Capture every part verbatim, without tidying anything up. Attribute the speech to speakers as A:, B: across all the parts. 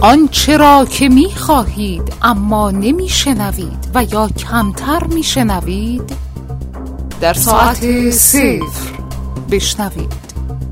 A: آنچه را که می خواهید اما نمی شنوید و یا کمتر می شنوید در ساعت صفر بشنوید.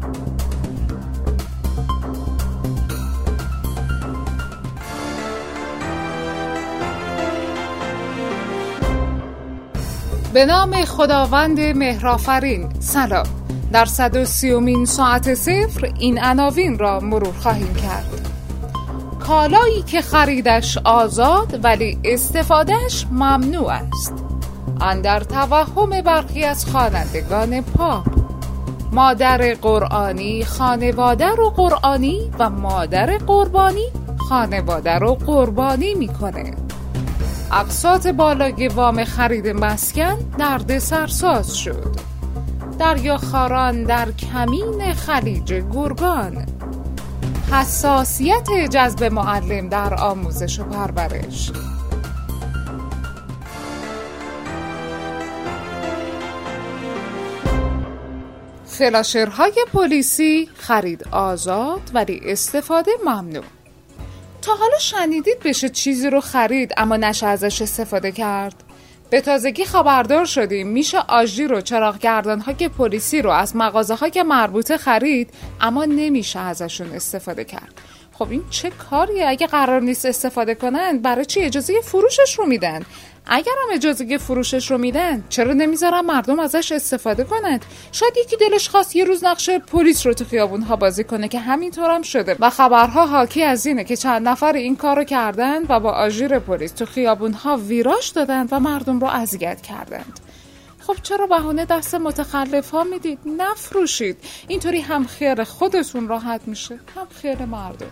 A: به نام خداوند مهرآفرین. سلام. در صد و سیومین ساعت صفر این عناوین را مرور خواهیم کرد. کالایی که خریدش آزاد ولی استفادهش ممنوع است. اندر توهم برخی از خوانندگان پاپ. مادر قرآنی خانواده رو قرآنی و مادر قربانی خانواده رو قربانی میکنه. اقساط بالای وام خرید مسکن درد سرساز شد. دریاخواران در کمین خلیج گرگان. حساسیت جذب معلم در آموزش و پرورش. فلاشرهای پلیسی خرید آزاد ولی استفاده ممنوع. تا حالا شنیدید بشه چیزی رو خرید اما نشه ازش استفاده کرد؟ به تازگی خبردار شدیم میشه آژیر و چراغگردان‌های پلیسی رو از مغازه‌های مربوطه خرید اما نمیشه ازشون استفاده کرد. خب این چه کاریه؟ اگه قرار نیست استفاده کنن برای چی اجازه فروشش رو میدن؟ اگر هم اجازه فروشش رو میدن چرا نمیذارن مردم ازش استفاده کنند؟ شاید یکی دلش خواست یه روز نقش پلیس رو تو خیابون‌ها بازی کنه که همینطور هم شده و خبرها حاکی از اینه که چند نفر این کارو کردن و با آژیر پلیس تو خیابون‌ها ویراژ دادن و مردم رو اذیت کردند. خب چرا بهونه دست متخلف‌ها میدید؟ نفروشید. اینطوری هم خیر خودتون راحت میشه هم خیر مردم.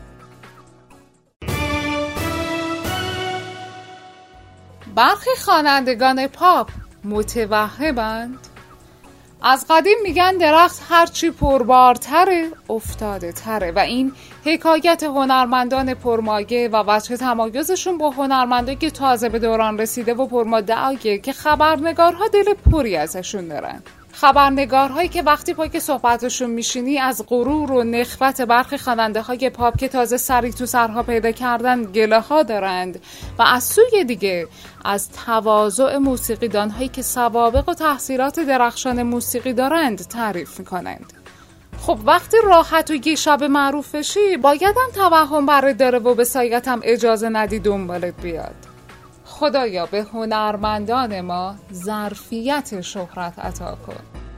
A: برخی خوانندگان پاپ متوهمند. از قدیم میگن درخت هرچی پربارتره افتاده تره و این حکایت هنرمندان پرمایه و وجه تمایزشون با هنرمندان که تازه به دوران رسیده و پرمدعایه که خبرنگارها دل پری ازشون دارن. خبرنگارهایی که وقتی پای صحبتشون میشینی از غرور و نخوت برخی خواننده های پاپ که تازه سری تو سرها پیدا کردن گله ها دارند و از سوی دیگه از تواضع موسیقیدان هایی که سوابق و تحصیلات درخشان موسیقی دارند تعریف میکنند. خب وقتی راحت و یه شب معروف بشی باید هم توهم برای داره و به سایت هم اجازه ندی دنبالت بیاد. خدایا به هنرمندان ما ظرفیت شهرت عطا کن.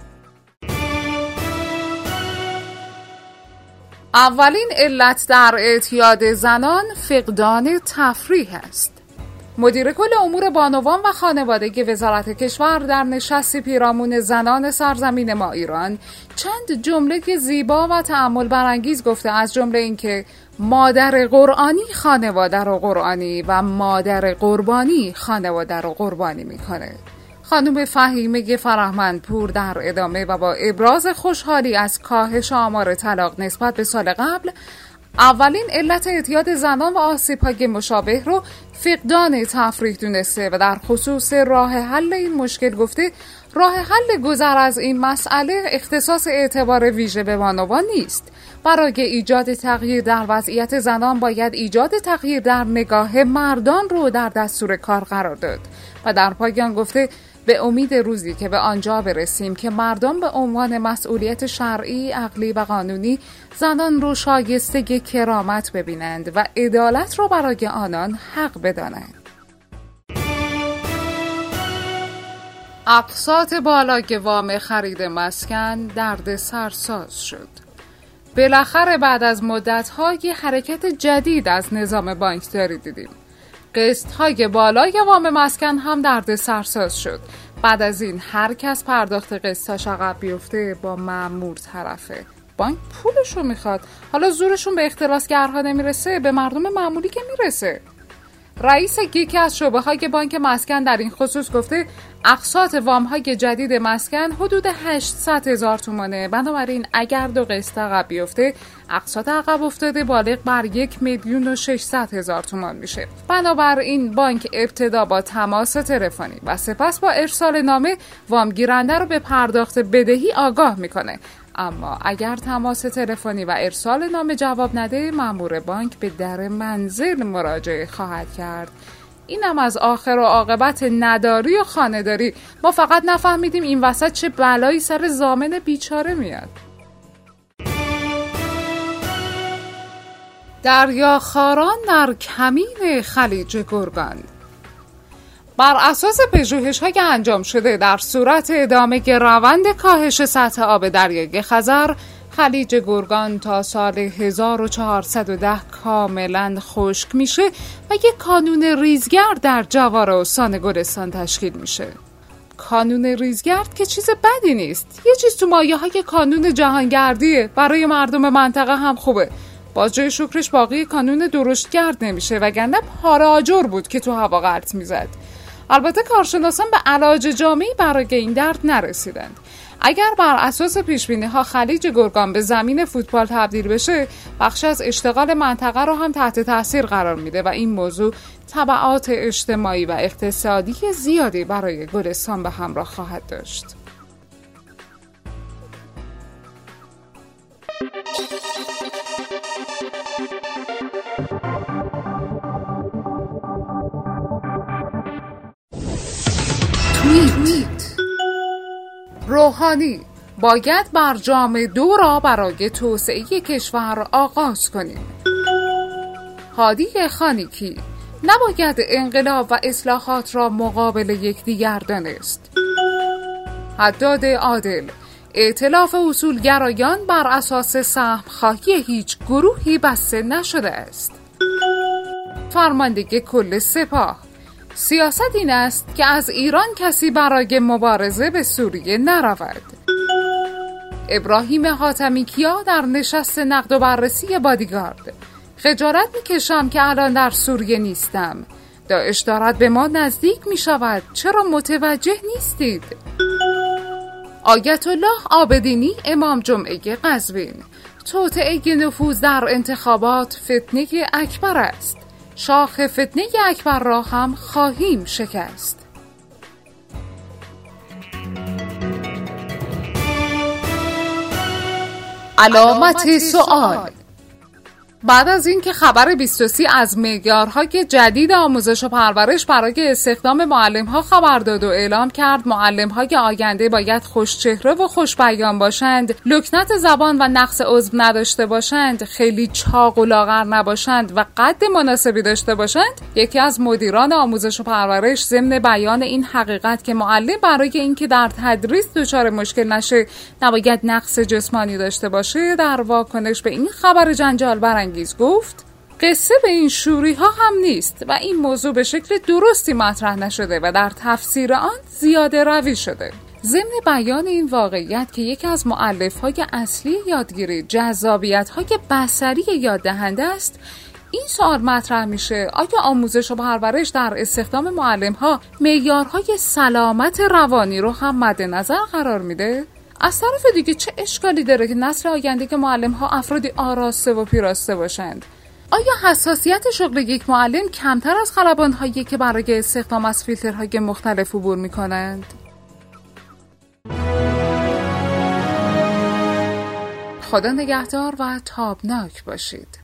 A: اولین علت در اعتیاد زنان فقدان تفریح است. مدیر کل امور بانوان و خانواده وزارت کشور در نشستی پیرامون زنان سرزمین ما ایران چند جمله زیبا و تأمل برانگیز گفته، از جمله اینکه مادر قرآنی خانواده رو قرآنی و مادر قربانی خانواده رو قربانی میکنه. خانم فهیمه فرهمندپور در ادامه و با ابراز خوشحالی از کاهش آمار طلاق نسبت به سال قبل اولین علت اعتیاد زنان و آسیب‌های مشابه رو فقدان تفریح دونسته و در خصوص راه حل این مشکل گفته راه حل گذر از این مسئله اختصاص اعتبار ویژه به بانوان نیست. برای ایجاد تغییر در وضعیت زنان باید ایجاد تغییر در نگاه مردان رو در دستور کار قرار داد و در پایان گفته به امید روزی که به آنجا برسیم که مردم به عنوان مسئولیت شرعی، عقلی و قانونی زنان رو شایسته کرامت ببینند و عدالت رو برای آنان حق بدانند. اقساط بالای وام خرید مسکن درد سرساز شد. بالاخره بعد از مدت‌های حرکت جدید از نظام بانکداری دیدیم. قسط‌های بالای وام مسکن هم درد سرساز شد. بعد از این هر کس پرداخت قسطاش عقب بیفته با مأمور طرفه. بانک پولشو میخواد. حالا زورشون به اختلاسگرها نمیرسه، به مردم معمولی که میرسه. رئیس یکی از شعبه‌های بانک مسکن در این خصوص گفته اقساط وام‌های جدید مسکن حدود هشتصد هزار تومانه. بنابراین اگر دو قسط عقب بیفته اقساط عقب افتاده بالغ بر یک میلیون و ششصد هزار تومان میشه. بنابراین بانک ابتدا با تماس تلفنی و سپس با ارسال نامه وام گیرنده رو به پرداخت بدهی آگاه میکنه. اما اگر تماس تلفنی و ارسال نامه جواب نده، مأمور بانک به در منزل مراجعه خواهد کرد. اینم از آخر و عاقبت نداری و خانه‌داری. ما فقط نفهمیدیم این وسط چه بلایی سر ضامن بیچاره میاد. دریاخواران در کمین خلیج گرگان. بر اساس پژوهش‌های انجام شده در صورت ادامه روند کاهش سطح آب دریای خزر، خلیج گرگان تا سال هزار و چهارصد و ده کاملا خشک میشه و یک کانون ریزگرد در جوار استان گلستان تشکیل میشه. کانون ریزگرد که چیز بدی نیست، یه چیز تو مایه‌های کانون جهانگردیه، برای مردم منطقه هم خوبه. باز جای شکرش باقی کانون درشتگرد نمیشه، وگرنه پاره آجر بود که تو هوا غلط میزد. البته کارشناسان به علاج جامعی برای این درد نرسیدند. اگر بر اساس پیشبینی‌ها خلیج گرگان به زمین فوتبال تبدیل بشه، بخش از اشتغال منطقه رو هم تحت تاثیر قرار میده و این موضوع تبعات اجتماعی و اقتصادی زیادی برای گلستان به همراه خواهد داشت. توییت: روحانی: باید برجام دو را برای توسعه کشور آغاز کنیم. هادی خانیکی: نباید انقلاب و اصلاحات را مقابل یکدیگر دانست. حداد عادل: ائتلاف اصولگرایان بر اساس سهم خواهی هیچ گروهی بسته نشده است. فرمانده کل سپاه: سیاست این است که از ایران کسی برای مبارزه به سوریه نرود. ابراهیم حاتمی کیا در نشست نقد و بررسی بادیگارد: خجالت میکشم که الان در سوریه نیستم. داعش دارد به ما نزدیک میشود، چرا متوجه نیستید؟ آیت الله عابدینی امام جمعه قزوین: توطئه نفوذ در انتخابات فتنه اکبر است. شاخ فتنه اکبر را هم خواهیم شکست. علامت سوال: بعد از اینکه خبر بیست و سه از معیارهای جدید آموزش و پرورش برای استخدام معلم‌ها خبر داد و اعلام کرد معلم‌های آینده باید خوشچهره و خوش‌بیان باشند، لکنت زبان و نقص عضو نداشته باشند، خیلی چاق و لاغر نباشند و قد مناسبی داشته باشند، یکی از مدیران آموزش و پرورش ضمن بیان این حقیقت که معلم برای اینکه در تدریس دچار مشکل نشه نباید نقص جسمانی داشته باشه، در واکنش به این خبر جنجال برانگیز گفت: قصه به این شوری ها هم نیست و این موضوع به شکل درستی مطرح نشده و در تفسیر آن زیاده روی شده. ضمن بیان این واقعیت که یکی از مؤلفه‌های اصلی یادگیری جذابیت‌های بصری یاد دهنده است، این سوال مطرح میشه: آیا آموزش و پرورش در استخدام معلم‌ها معیارهای سلامت روانی رو هم مد نظر قرار میده؟ از طرف دیگه چه اشکالی داره که نسل آینده که معلم‌ها افرادی آراسته و پیراسته باشند؟ آیا حساسیت شغل یک معلم کمتر از خلبان‌هایی که برای استخدام از فیلترهای مختلف عبور می‌کنند؟ خدا نگهدار و تابناک باشید.